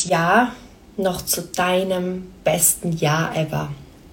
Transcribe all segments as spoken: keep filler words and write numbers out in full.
Jahr noch zu deinem besten Jahr ever.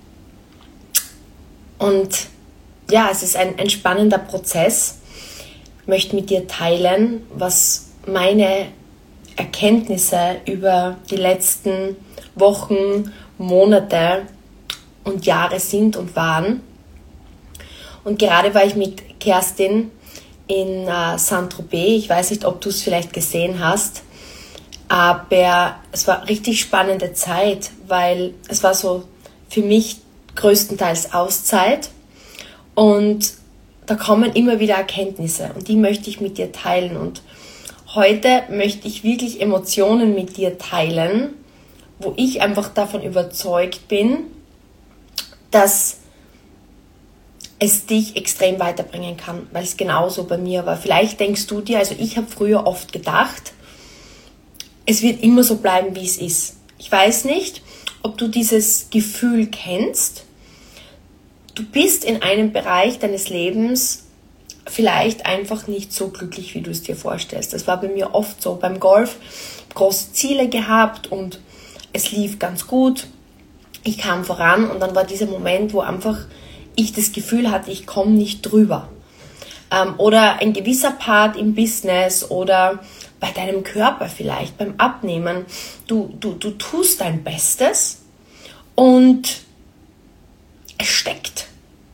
Und ja, es ist ein, ein spannender Prozess. Ich möchte mit dir teilen, was meine Erkenntnisse über die letzten Wochen, Monate und Jahre sind und waren. Und gerade war ich mit Kerstin in äh, Saint-Tropez. Ich weiß nicht, ob du es vielleicht gesehen hast, aber es war richtig spannende Zeit, weil es war so für mich größtenteils Auszeit und da kommen immer wieder Erkenntnisse und die möchte ich mit dir teilen. Und heute möchte ich wirklich Emotionen mit dir teilen, wo ich einfach davon überzeugt bin, dass es dich extrem weiterbringen kann, weil es genauso bei mir war. Vielleicht denkst du dir, also ich habe früher oft gedacht, es wird immer so bleiben, wie es ist. Ich weiß nicht, ob du dieses Gefühl kennst. Du bist in einem Bereich deines Lebens vielleicht einfach nicht so glücklich, wie du es dir vorstellst. Das war bei mir oft so. Beim Golf große Ziele gehabt und es lief ganz gut. Ich kam voran und dann war dieser Moment, wo einfach ich das Gefühl hatte, ich komme nicht drüber. Ähm, oder ein gewisser Part im Business oder bei deinem Körper vielleicht, beim Abnehmen. Du, du, du tust dein Bestes und es steckt.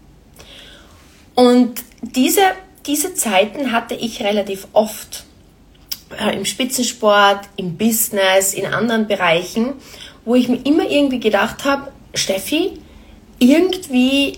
Und diese, diese Zeiten hatte ich relativ oft. Äh, im Spitzensport, im Business, in anderen Bereichen, wo ich mir immer irgendwie gedacht habe, Steffi, irgendwie,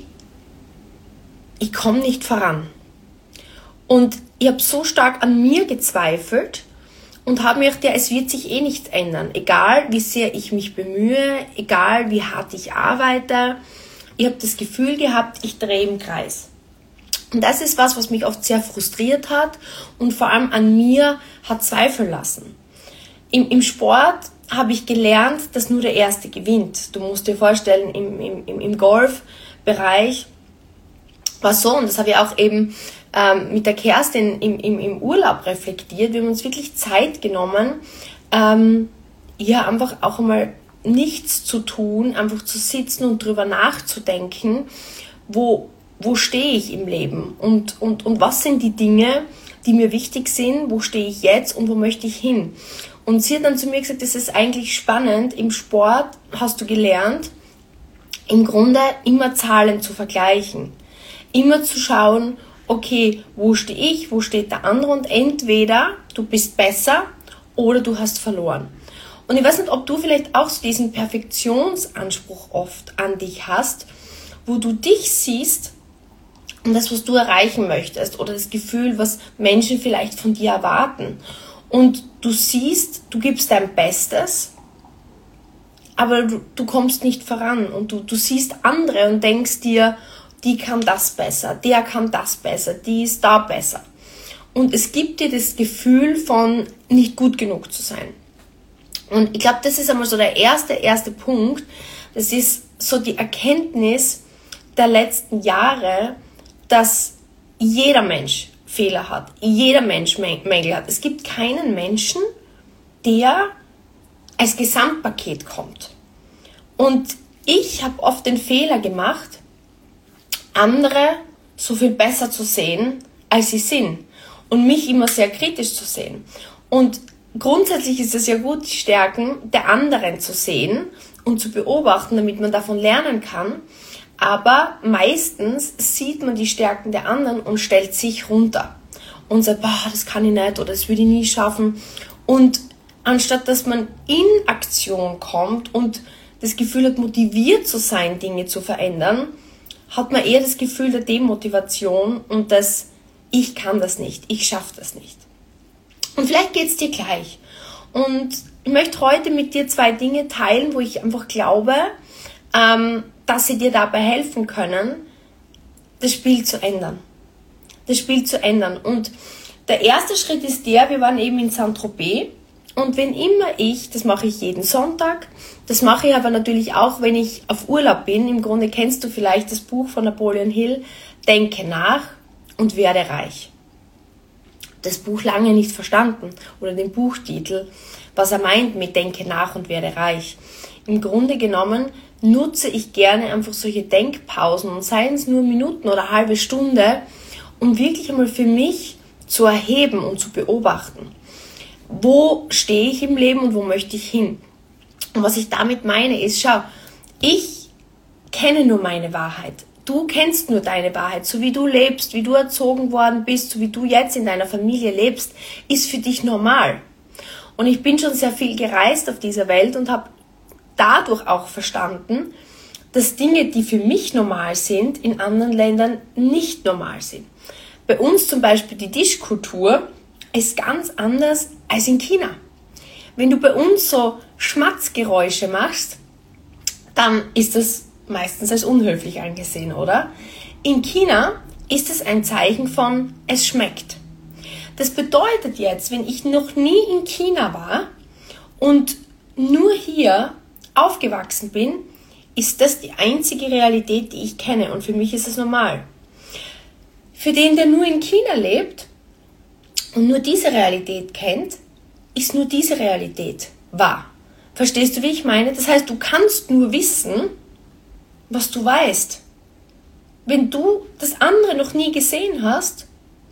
ich komme nicht voran. Und ich habe so stark an mir gezweifelt und habe mir gedacht, ja, es wird sich eh nichts ändern. Egal, wie sehr ich mich bemühe, egal, wie hart ich arbeite. Ich habe das Gefühl gehabt, ich drehe im Kreis. Und das ist was, was mich oft sehr frustriert hat und vor allem an mir hat zweifeln lassen. Im, im Sport habe ich gelernt, dass nur der Erste gewinnt. Du musst dir vorstellen, im, im, im Golfbereich war so, und das habe ich auch eben ähm, mit der Kerstin im, im, im Urlaub reflektiert. Wir haben uns wirklich Zeit genommen, ähm, ja, einfach auch einmal nichts zu tun, einfach zu sitzen und drüber nachzudenken, wo, wo stehe ich im Leben und, und, und was sind die Dinge, die mir wichtig sind, wo stehe ich jetzt und wo möchte ich hin. Und sie hat dann zu mir gesagt, das ist eigentlich spannend, im Sport hast du gelernt, im Grunde immer Zahlen zu vergleichen. Immer zu schauen, okay, wo stehe ich, wo steht der andere und entweder du bist besser oder du hast verloren. Und ich weiß nicht, ob du vielleicht auch so diesen Perfektionsanspruch oft an dich hast, wo du dich siehst und das, was du erreichen möchtest oder das Gefühl, was Menschen vielleicht von dir erwarten. Und du siehst, du gibst dein Bestes, aber du, du kommst nicht voran und du, du siehst andere und denkst dir, die kann das besser, der kann das besser, die ist da besser. Und es gibt dir das Gefühl von nicht gut genug zu sein. Und ich glaube, das ist einmal so der erste, erste Punkt. Das ist so die Erkenntnis der letzten Jahre, dass jeder Mensch Fehler hat, jeder Mensch Mängel hat. Es gibt keinen Menschen, der als Gesamtpaket kommt. Und ich habe oft den Fehler gemacht, andere so viel besser zu sehen, als sie sind. Und mich immer sehr kritisch zu sehen. Und grundsätzlich ist es ja gut, die Stärken der anderen zu sehen und zu beobachten, damit man davon lernen kann. Aber meistens sieht man die Stärken der anderen und stellt sich runter. Und sagt, boah, das kann ich nicht oder das würde ich nie schaffen. Und anstatt dass man in Aktion kommt und das Gefühl hat, motiviert zu sein, Dinge zu verändern, hat man eher das Gefühl der Demotivation und das, ich kann das nicht, ich schaffe das nicht. Und vielleicht geht es dir gleich. Und ich möchte heute mit dir zwei Dinge teilen, wo ich einfach glaube, ähm, dass sie dir dabei helfen können, das Spiel zu ändern. Das Spiel zu ändern. Und der erste Schritt ist der, wir waren eben in Saint-Tropez und wenn immer ich, das mache ich jeden Sonntag, das mache ich aber natürlich auch, wenn ich auf Urlaub bin, im Grunde kennst du vielleicht das Buch von Napoleon Hill, Denke nach und werde reich. Das Buch lange nicht verstanden oder den Buchtitel, was er meint mit denke nach und werde reich. Im Grunde genommen nutze ich gerne einfach solche Denkpausen und seien es nur Minuten oder eine halbe Stunde, um wirklich einmal für mich zu erheben und zu beobachten. Wo stehe ich im Leben und wo möchte ich hin? Und was ich damit meine ist, schau, ich kenne nur meine Wahrheit. Du kennst nur deine Wahrheit. So wie du lebst, wie du erzogen worden bist, so wie du jetzt in deiner Familie lebst, ist für dich normal. Und ich bin schon sehr viel gereist auf dieser Welt und habe dadurch auch verstanden, dass Dinge, die für mich normal sind, in anderen Ländern nicht normal sind. Bei uns zum Beispiel die Tischkultur ist ganz anders als in China. Wenn du bei uns so Schmatzgeräusche machst, dann ist das meistens als unhöflich angesehen, oder? In China ist es ein Zeichen von, es schmeckt. Das bedeutet jetzt, wenn ich noch nie in China war und nur hier aufgewachsen bin, ist das die einzige Realität, die ich kenne und für mich ist es normal. Für den, der nur in China lebt und nur diese Realität kennt, ist nur diese Realität wahr. Verstehst du, wie ich meine? Das heißt, du kannst nur wissen, was du weißt. Wenn du das andere noch nie gesehen hast,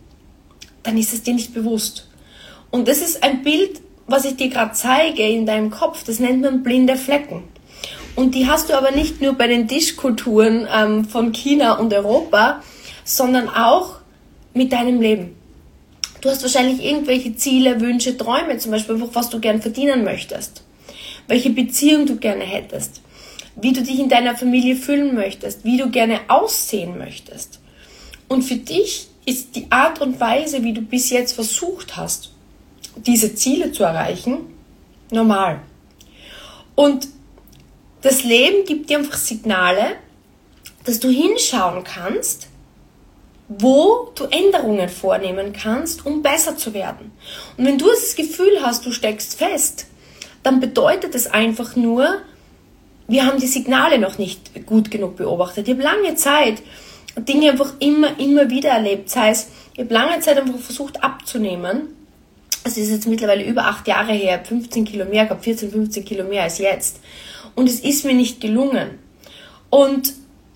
dann ist es dir nicht bewusst. Und das ist ein Bild, was ich dir gerade zeige in deinem Kopf, das nennt man blinde Flecken. Und die hast du aber nicht nur bei den Tischkulturen ähm, von China und Europa, sondern auch mit deinem Leben. Du hast wahrscheinlich irgendwelche Ziele, Wünsche, Träume, zum Beispiel, was du gern verdienen möchtest, welche Beziehung du gerne hättest, wie du dich in deiner Familie fühlen möchtest, wie du gerne aussehen möchtest. Und für dich ist die Art und Weise, wie du bis jetzt versucht hast, diese Ziele zu erreichen, normal. Und das Leben gibt dir einfach Signale, dass du hinschauen kannst, wo du Änderungen vornehmen kannst, um besser zu werden. Und wenn du das Gefühl hast, du steckst fest, dann bedeutet es einfach nur, wir haben die Signale noch nicht gut genug beobachtet. Ich habe lange Zeit Dinge einfach immer, immer wieder erlebt. Das heißt, ich habe lange Zeit einfach versucht abzunehmen. Es ist jetzt mittlerweile über acht Jahre her, ich habe fünfzehn Kilo mehr gehabt, vierzehn, fünfzehn Kilo mehr als jetzt. Und es ist mir nicht gelungen. Und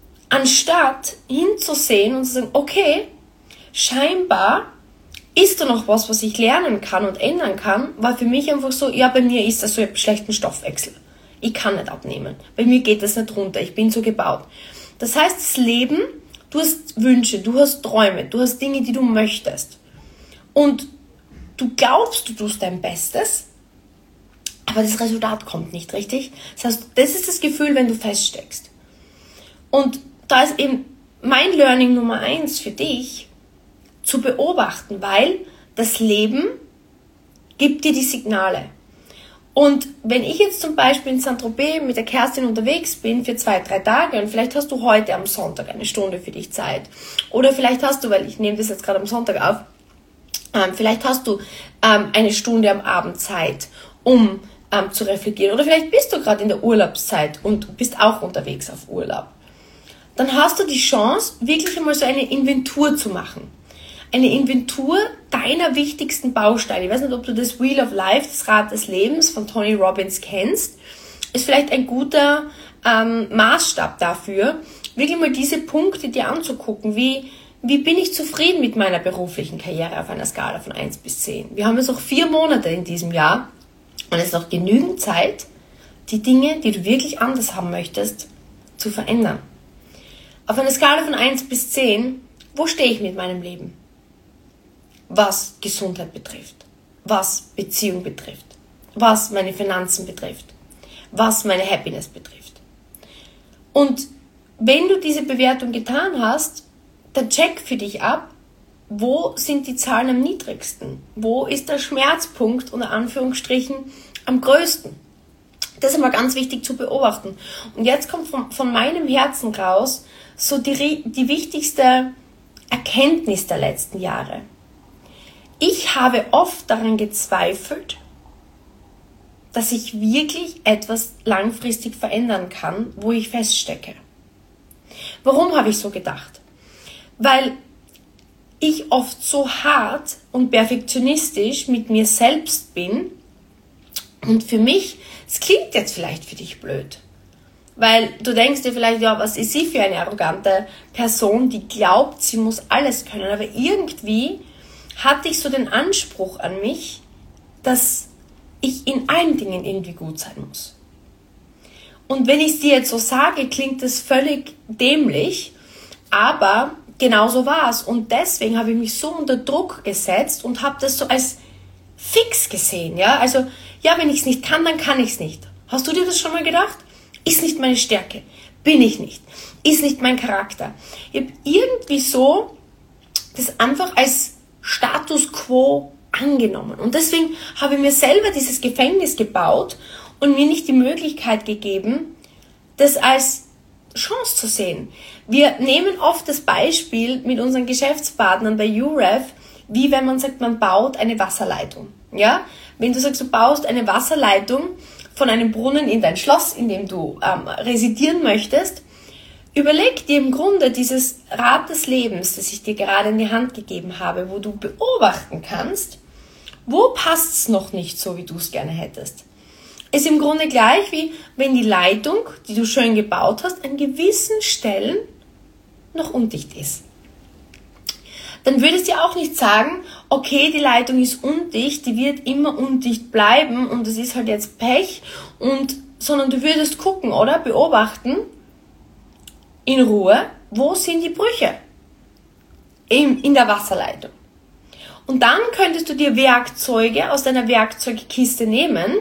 anstatt hinzusehen und zu sagen, okay, scheinbar ist da noch was, was ich lernen kann und ändern kann, war für mich einfach so, ja, bei mir ist das so, ich habe einen schlechten Stoffwechsel. Ich kann nicht abnehmen. Bei mir geht das nicht runter. Ich bin so gebaut. Das heißt, das Leben, du hast Wünsche, du hast Träume, du hast Dinge, die du möchtest. Und du glaubst, du tust dein Bestes, aber das Resultat kommt nicht, richtig? Das heißt, das ist das Gefühl, wenn du feststeckst. Und da ist eben mein Learning Nummer eins für dich, zu beobachten, weil das Leben gibt dir die Signale. Und wenn ich jetzt zum Beispiel in Saint-Tropez mit der Kerstin unterwegs bin für zwei, drei Tage und vielleicht hast du heute am Sonntag eine Stunde für dich Zeit oder vielleicht hast du, weil ich nehme das jetzt gerade am Sonntag auf, ähm, vielleicht hast du ähm, eine Stunde am Abend Zeit, um ähm, zu reflektieren oder vielleicht bist du gerade in der Urlaubszeit und bist auch unterwegs auf Urlaub. Dann hast du die Chance, wirklich einmal so eine Inventur zu machen. Eine Inventur deiner wichtigsten Bausteine. Ich weiß nicht, ob du das Wheel of Life, das Rad des Lebens von Tony Robbins kennst. Ist vielleicht ein guter ähm, Maßstab dafür, wirklich mal diese Punkte dir anzugucken. Wie, wie bin ich zufrieden mit meiner beruflichen Karriere auf einer Skala von eins bis zehn? Wir haben jetzt noch vier Monate in diesem Jahr und es ist noch genügend Zeit, die Dinge, die du wirklich anders haben möchtest, zu verändern. Auf einer Skala von eins bis zehn, wo stehe ich mit meinem Leben? Was Gesundheit betrifft, was Beziehung betrifft, was meine Finanzen betrifft, was meine Happiness betrifft. Und wenn du diese Bewertung getan hast, dann check für dich ab, wo sind die Zahlen am niedrigsten? Wo ist der Schmerzpunkt unter Anführungsstrichen am größten? Das ist immer ganz wichtig zu beobachten. Und jetzt kommt von, von meinem Herzen raus so die, die wichtigste Erkenntnis der letzten Jahre. Ich habe oft daran gezweifelt, dass ich wirklich etwas langfristig verändern kann, wo ich feststecke. Warum habe ich so gedacht? Weil ich oft so hart und perfektionistisch mit mir selbst bin Und für mich, es klingt jetzt vielleicht für dich blöd, weil du denkst dir vielleicht, ja, was ist sie für eine arrogante Person, die glaubt, sie muss alles können. Aber irgendwie hatte ich so den Anspruch an mich, dass ich in allen Dingen irgendwie gut sein muss. Und wenn ich es dir jetzt so sage, klingt das völlig dämlich, aber genau so war es. Und deswegen habe ich mich so unter Druck gesetzt und habe das so als fix gesehen. Ja? Also, ja, wenn ich es nicht kann, dann kann ich es nicht. Hast du dir das schon mal gedacht? Ist nicht meine Stärke. Bin ich nicht. Ist nicht mein Charakter. Ich habe irgendwie so das einfach als Status quo angenommen. Und deswegen habe ich mir selber dieses Gefängnis gebaut und mir nicht die Möglichkeit gegeben, das als Chance zu sehen. Wir nehmen oft das Beispiel mit unseren Geschäftspartnern bei U R E F, wie wenn man sagt, man baut eine Wasserleitung. Ja? Wenn du sagst, du baust eine Wasserleitung von einem Brunnen in dein Schloss, in dem du ähm, residieren möchtest, überleg dir im Grunde dieses Rad des Lebens, das ich dir gerade in die Hand gegeben habe, wo du beobachten kannst, wo passt es noch nicht so, wie du es gerne hättest. Ist im Grunde gleich wie wenn die Leitung, die du schön gebaut hast, an gewissen Stellen noch undicht ist. Dann würdest du auch nicht sagen, okay, die Leitung ist undicht, die wird immer undicht bleiben und das ist halt jetzt Pech, und, sondern du würdest gucken, oder? Beobachten, in Ruhe, wo sind die Brüche in, in der Wasserleitung. Und dann könntest du dir Werkzeuge aus deiner Werkzeugkiste nehmen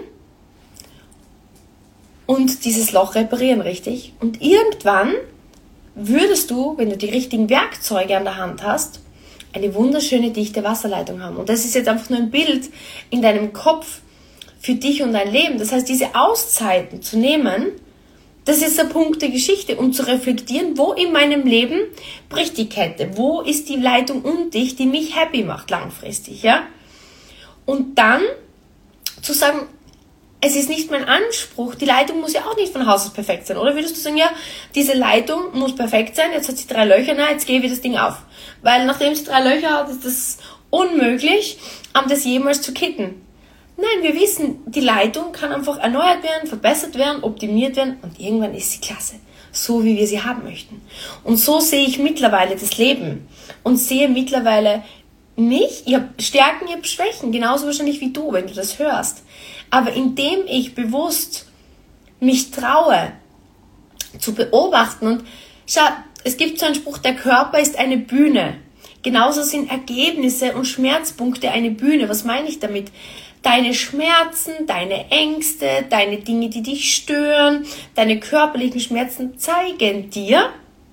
und dieses Loch reparieren, richtig? Und irgendwann würdest du, wenn du die richtigen Werkzeuge an der Hand hast, eine wunderschöne, dichte Wasserleitung haben. Und das ist jetzt einfach nur ein Bild in deinem Kopf für dich und dein Leben. Das heißt, diese Auszeiten zu nehmen, das ist der Punkt der Geschichte, um zu reflektieren, wo in meinem Leben bricht die Kette, wo ist die Leitung undicht, die mich happy macht langfristig, ja? Und dann zu sagen, es ist nicht mein Anspruch, die Leitung muss ja auch nicht von Haus aus perfekt sein, oder würdest du sagen, ja, diese Leitung muss perfekt sein, jetzt hat sie drei Löcher, na, jetzt gebe ich das Ding auf. Weil nachdem sie drei Löcher hat, ist es unmöglich, das jemals zu kitten. Nein, wir wissen, die Leitung kann einfach erneuert werden, verbessert werden, optimiert werden und irgendwann ist sie klasse, so wie wir sie haben möchten. Und so sehe ich mittlerweile das Leben und sehe mittlerweile mich, ich habe Stärken, ich habe Schwächen, genauso wahrscheinlich wie du, wenn du das hörst. Aber indem ich bewusst mich traue zu beobachten und schau, es gibt so einen Spruch, der Körper ist eine Bühne. Genauso sind Ergebnisse und Schmerzpunkte eine Bühne. Was meine ich damit? Deine Schmerzen, deine Ängste, deine Dinge, die dich stören, deine körperlichen Schmerzen zeigen dir,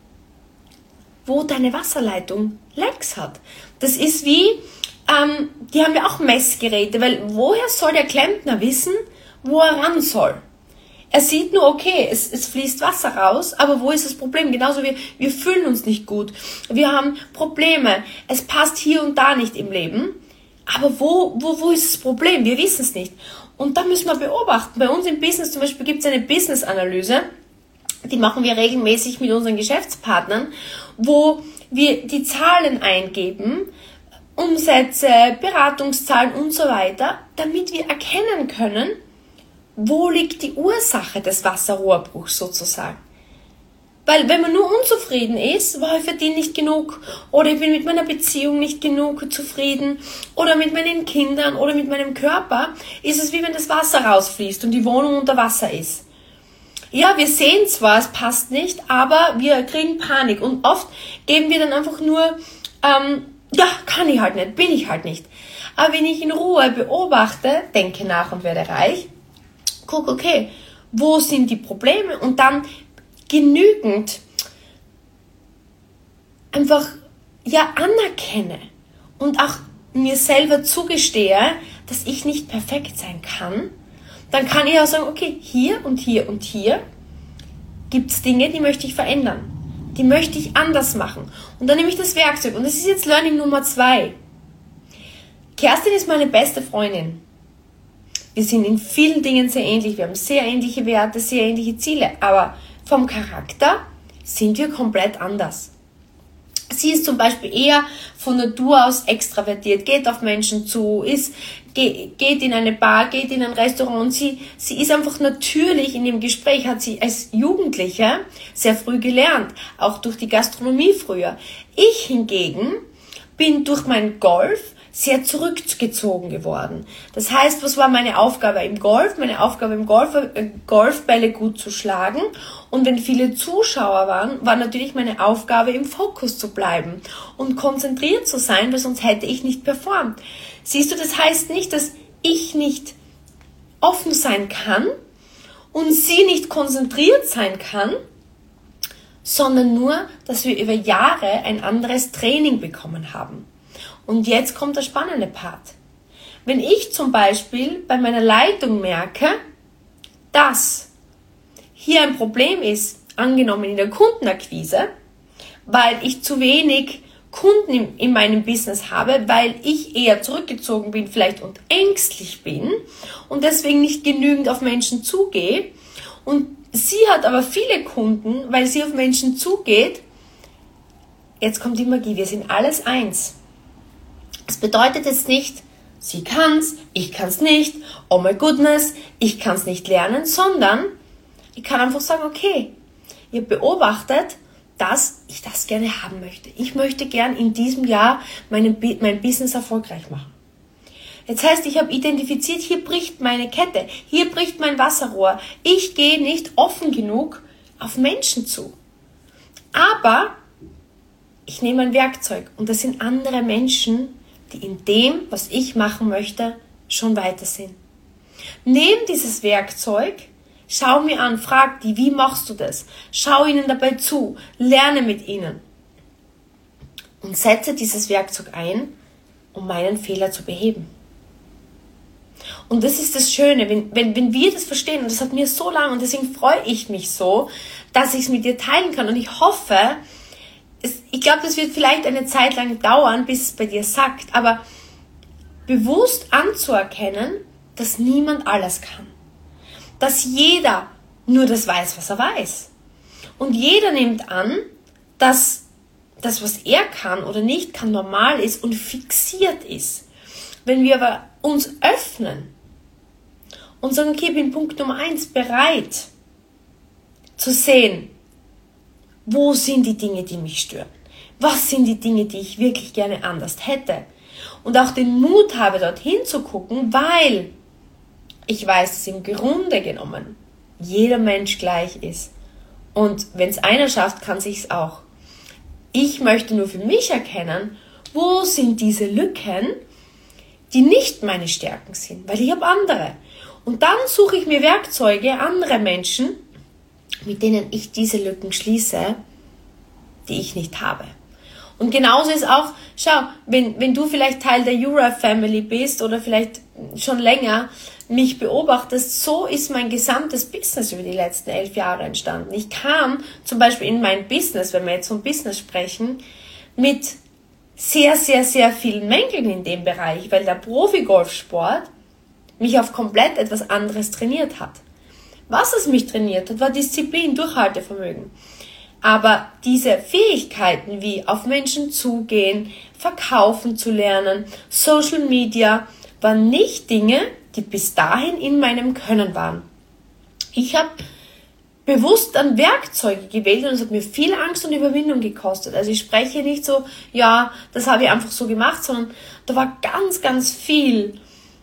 wo deine Wasserleitung Lecks hat. Das ist wie, ähm, die haben ja auch Messgeräte, weil woher soll der Klempner wissen, wo er ran soll? Er sieht nur, okay, es, es fließt Wasser raus, aber wo ist das Problem? Genauso wie wir fühlen uns nicht gut. Wir haben Probleme. Es passt hier und da nicht im Leben. Aber wo, wo, wo ist das Problem? Wir wissen es nicht. Und da müssen wir beobachten. Bei uns im Business zum Beispiel gibt es eine Business-Analyse, die machen wir regelmäßig mit unseren Geschäftspartnern, wo wir die Zahlen eingeben, Umsätze, Beratungszahlen und so weiter, damit wir erkennen können, wo liegt die Ursache des Wasserrohrbruchs sozusagen. Weil wenn man nur unzufrieden ist, wow, ich verdiene nicht genug oder ich bin mit meiner Beziehung nicht genug zufrieden oder mit meinen Kindern oder mit meinem Körper, ist es wie wenn das Wasser rausfließt und die Wohnung unter Wasser ist. Ja, wir sehen zwar, es passt nicht, aber wir kriegen Panik und oft geben wir dann einfach nur, ähm, ja, kann ich halt nicht, bin ich halt nicht. Aber wenn ich in Ruhe beobachte, denke nach und werde reich, guck, okay, wo sind die Probleme und dann genügend einfach ja anerkenne und auch mir selber zugestehe, dass ich nicht perfekt sein kann, dann kann ich auch sagen, okay, hier und hier und hier gibt es Dinge, die möchte ich verändern. Die möchte ich anders machen. Und dann nehme ich das Werkzeug. Und das ist jetzt Learning Nummer zwei. Kerstin ist meine beste Freundin. Wir sind in vielen Dingen sehr ähnlich. Wir haben sehr ähnliche Werte, sehr ähnliche Ziele. Aber vom Charakter sind wir komplett anders. Sie ist zum Beispiel eher von Natur aus extravertiert, geht auf Menschen zu, ist ge- geht in eine Bar, geht in ein Restaurant und sie, sie ist einfach natürlich in dem Gespräch, hat sie als Jugendliche sehr früh gelernt, auch durch die Gastronomie früher. Ich hingegen bin durch mein Golf sehr zurückgezogen geworden. Das heißt, was war meine Aufgabe im Golf? Meine Aufgabe im Golf war, Golfbälle gut zu schlagen. Und wenn viele Zuschauer waren, war natürlich meine Aufgabe, im Fokus zu bleiben und konzentriert zu sein, weil sonst hätte ich nicht performt. Siehst du, das heißt nicht, dass ich nicht offen sein kann und sie nicht konzentriert sein kann, sondern nur, dass wir über Jahre ein anderes Training bekommen haben. Und jetzt kommt der spannende Part. Wenn ich zum Beispiel bei meiner Leitung merke, dass hier ein Problem ist, angenommen in der Kundenakquise, weil ich zu wenig Kunden in, in meinem Business habe, weil ich eher zurückgezogen bin vielleicht und ängstlich bin und deswegen nicht genügend auf Menschen zugehe und sie hat aber viele Kunden, weil sie auf Menschen zugeht, jetzt kommt die Magie, wir sind alles eins. Das bedeutet jetzt nicht, sie kann's, ich kann's nicht, oh my goodness, ich kann's nicht lernen, sondern ich kann einfach sagen, okay, ihr beobachtet, dass ich das gerne haben möchte. Ich möchte gern in diesem Jahr meinen, mein Business erfolgreich machen. Jetzt heißt, ich habe identifiziert, hier bricht meine Kette, hier bricht mein Wasserrohr. Ich gehe nicht offen genug auf Menschen zu. Aber ich nehme ein Werkzeug und das sind andere Menschen, die in dem, was ich machen möchte, schon weiter sind. Nimm dieses Werkzeug, schau mir an, frag die, wie machst du das? Schau ihnen dabei zu, lerne mit ihnen und setze dieses Werkzeug ein, um meinen Fehler zu beheben. Und das ist das Schöne, wenn, wenn, wenn wir das verstehen, und das hat mir so lange, und deswegen freue ich mich so, dass ich es mit dir teilen kann. Und ich hoffe, es, ich glaube, das wird vielleicht eine Zeit lang dauern, bis es bei dir sackt, aber bewusst anzuerkennen, dass niemand alles kann. Dass jeder nur das weiß, was er weiß. Und jeder nimmt an, dass das, was er kann oder nicht kann, normal ist und fixiert ist. Wenn wir aber uns öffnen und sagen, okay, ich bin Punkt Nummer eins bereit zu sehen, wo sind die Dinge, die mich stören? Was sind die Dinge, die ich wirklich gerne anders hätte? Und auch den Mut habe, dorthin zu gucken, weil ich weiß, dass im Grunde genommen jeder Mensch gleich ist. Und wenn es einer schafft, kann sich's auch. Ich möchte nur für mich erkennen, wo sind diese Lücken, die nicht meine Stärken sind, weil ich habe andere. Und dann suche ich mir Werkzeuge, andere Menschen, mit denen ich diese Lücken schließe, die ich nicht habe. Und genauso ist auch, schau, wenn, wenn du vielleicht Teil der Jura Family bist oder vielleicht schon länger mich beobachtest, so ist mein gesamtes Business über die letzten elf Jahre entstanden. Ich kam zum Beispiel in mein Business, wenn wir jetzt vom Business sprechen, mit sehr, sehr, sehr vielen Mängeln in dem Bereich, weil der Profi-Golfsport mich auf komplett etwas anderes trainiert hat. Was es mich trainiert hat, war Disziplin, Durchhaltevermögen. Aber diese Fähigkeiten wie auf Menschen zugehen, verkaufen zu lernen, Social Media, waren nicht Dinge, die bis dahin in meinem Können waren. Ich habe bewusst dann Werkzeuge gewählt und es hat mir viel Angst und Überwindung gekostet. Also ich spreche nicht so, ja, das habe ich einfach so gemacht, sondern da war ganz, ganz viel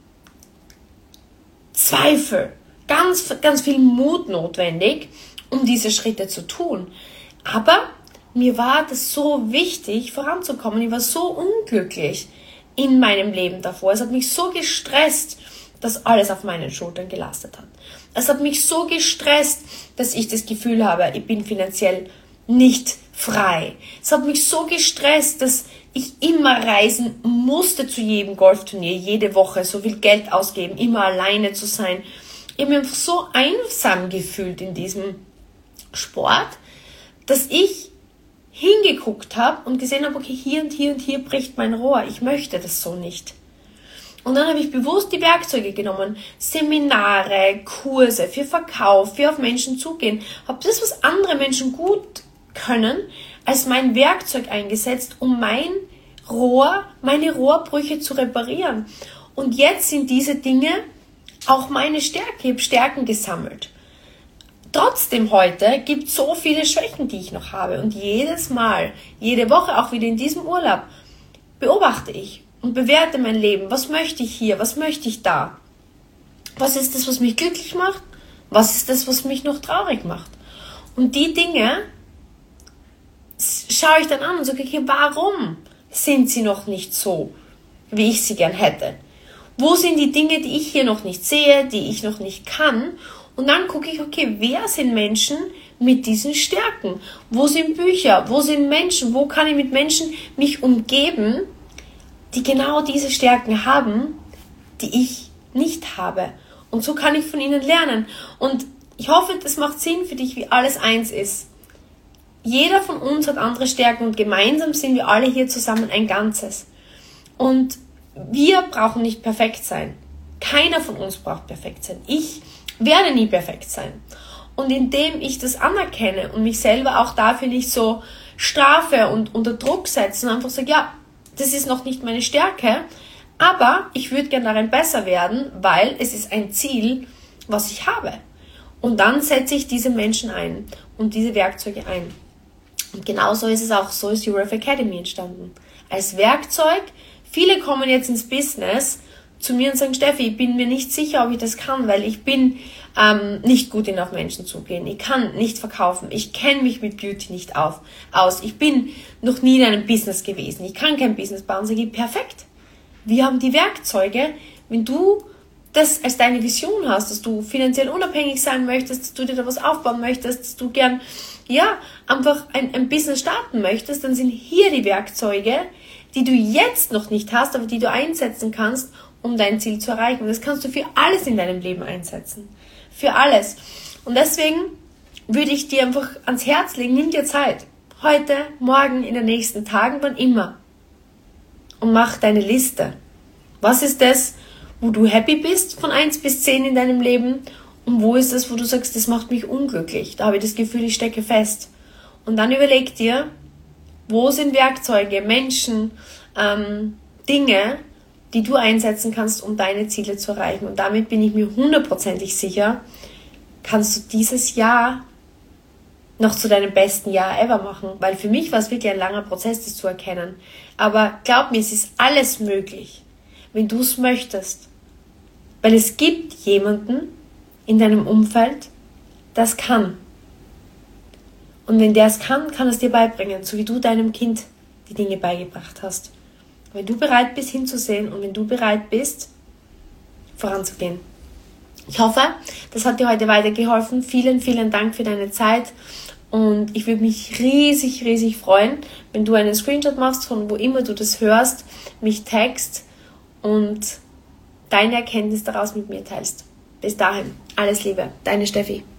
Zweifel, ganz, ganz viel Mut notwendig, um diese Schritte zu tun. Aber mir war das so wichtig, voranzukommen. Ich war so unglücklich in meinem Leben davor. Es hat mich so gestresst, dass alles auf meinen Schultern gelastet hat. Es hat mich so gestresst, dass ich das Gefühl habe, ich bin finanziell nicht frei. Es hat mich so gestresst, dass ich immer reisen musste zu jedem Golfturnier, jede Woche so viel Geld ausgeben, immer alleine zu sein. Ich habe mich einfach so einsam gefühlt in diesem Sport, dass ich hingeguckt habe und gesehen habe, okay, hier und hier und hier bricht mein Rohr. Ich möchte das so nicht. Und dann habe ich bewusst die Werkzeuge genommen, Seminare, Kurse für Verkauf, für auf Menschen zugehen, habe das, was andere Menschen gut können, als mein Werkzeug eingesetzt, um mein Rohr, meine Rohrbrüche zu reparieren. Und jetzt sind diese Dinge auch meine Stärke. Ich habe Stärken gesammelt. Trotzdem heute gibt es so viele Schwächen, die ich noch habe. Und jedes Mal, jede Woche, auch wieder in diesem Urlaub, beobachte ich und bewerte mein Leben. Was möchte ich hier? Was möchte ich da? Was ist das, was mich glücklich macht? Was ist das, was mich noch traurig macht? Und die Dinge schaue ich dann an und sage, okay, warum sind sie noch nicht so, wie ich sie gern hätte? Wo sind die Dinge, die ich hier noch nicht sehe, die ich noch nicht kann? Und dann gucke ich, okay, wer sind Menschen mit diesen Stärken? Wo sind Bücher? Wo sind Menschen? Wo kann ich mit Menschen mich umgeben, die genau diese Stärken haben, die ich nicht habe? Und so kann ich von ihnen lernen. Und ich hoffe, das macht Sinn für dich, wie alles eins ist. Jeder von uns hat andere Stärken und gemeinsam sind wir alle hier zusammen ein Ganzes. Und wir brauchen nicht perfekt sein. Keiner von uns braucht perfekt sein. Ich werde nie perfekt sein. Und indem ich das anerkenne und mich selber auch dafür nicht so strafe und unter Druck setze und einfach sage, ja, das ist noch nicht meine Stärke, aber ich würde gerne darin besser werden, weil es ist ein Ziel, was ich habe. Und dann setze ich diese Menschen ein und diese Werkzeuge ein. Und genauso ist es auch, so ist Your Worth Academy entstanden. Als Werkzeug, viele kommen jetzt ins Business zu mir und sagen, Steffi, ich bin mir nicht sicher, ob ich das kann, weil ich bin ähm, nicht gut in auf Menschen zugehen. Ich kann nicht verkaufen. Ich kenne mich mit Beauty nicht auf, aus. Ich bin noch nie in einem Business gewesen. Ich kann kein Business bauen. Sage ich, perfekt. Wir haben die Werkzeuge. Wenn du das als deine Vision hast, dass du finanziell unabhängig sein möchtest, dass du dir da was aufbauen möchtest, dass du gern, ja, einfach ein, ein Business starten möchtest, dann sind hier die Werkzeuge, die du jetzt noch nicht hast, aber die du einsetzen kannst, um dein Ziel zu erreichen. Und das kannst du für alles in deinem Leben einsetzen. Für alles. Und deswegen würde ich dir einfach ans Herz legen, nimm dir Zeit. Heute, morgen, in den nächsten Tagen, wann immer. Und mach deine Liste. Was ist das, wo du happy bist von eins bis zehn in deinem Leben? Und wo ist das, wo du sagst, das macht mich unglücklich? Da habe ich das Gefühl, ich stecke fest. Und dann überleg dir, wo sind Werkzeuge, Menschen, ähm, Dinge, die du einsetzen kannst, um deine Ziele zu erreichen. Und damit bin ich mir hundertprozentig sicher, kannst du dieses Jahr noch zu deinem besten Jahr ever machen. Weil für mich war es wirklich ein langer Prozess, das zu erkennen. Aber glaub mir, es ist alles möglich, wenn du es möchtest. Weil es gibt jemanden in deinem Umfeld, das kann. Und wenn der es kann, kann es dir beibringen, so wie du deinem Kind die Dinge beigebracht hast. Wenn du bereit bist, hinzusehen und wenn du bereit bist, voranzugehen. Ich hoffe, das hat dir heute weitergeholfen. Vielen, vielen Dank für deine Zeit und ich würde mich riesig, riesig freuen, wenn du einen Screenshot machst, von wo immer du das hörst, mich text und deine Erkenntnis daraus mit mir teilst. Bis dahin, alles Liebe, deine Steffi.